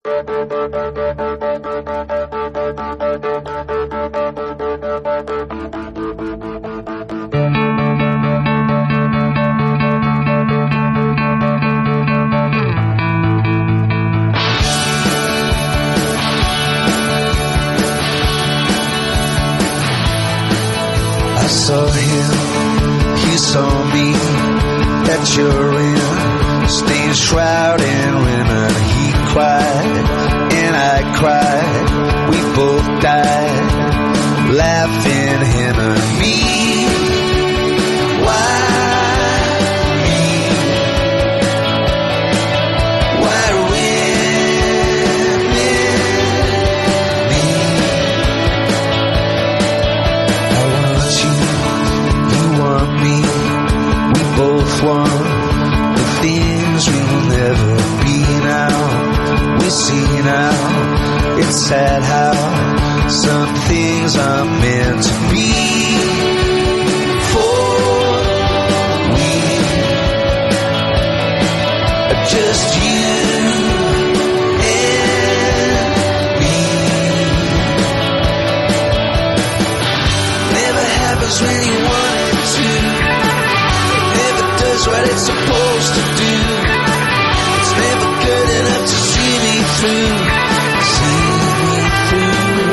I saw him, he saw me, that you're in stain shrouded women. He cried and I cried, we both died, laughing him and me. Why me? Why women me? I want you, you want me, we both want the things we will never be now. We see now, it's sad how some things are meant to be. For we are just you and me. Never happens when you want it to. It never does what it's supposed to do. It's never good enough to see me through. See me through.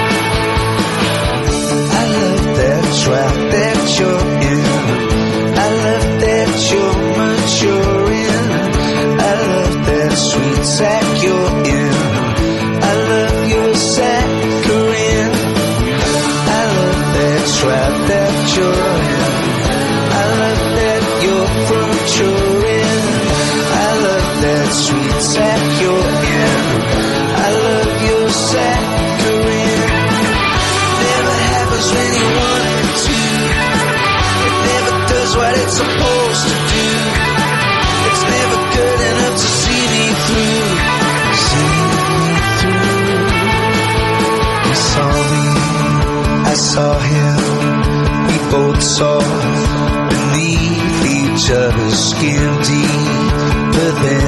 I love that trap that you're in. I love that you're maturing. I love that sweet sack you're in. I love your saccharine. I love that trap that you're in. I love that you're maturing. I love that sweet sack you're in. I love your saccharine. Never happens when you want it to. It never does what it's supposed to do. It's never good enough to see me through. See me through. He saw me, I saw him. We both saw beneath each other's skin, deeper than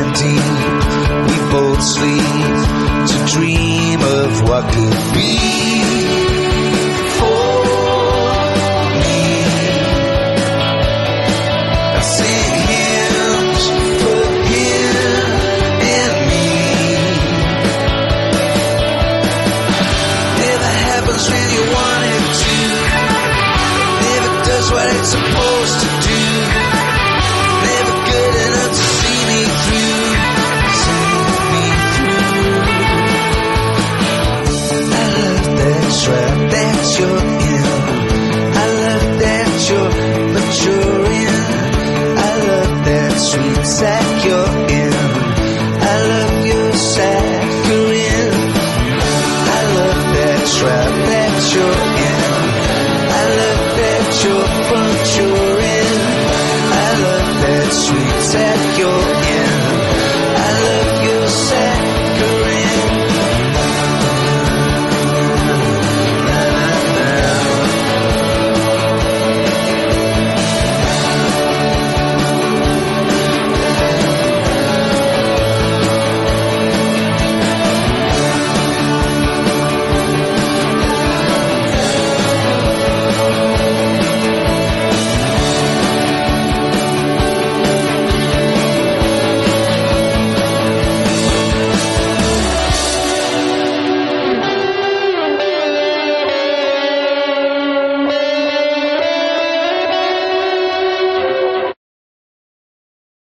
deep. We both sleep to dream of what could be.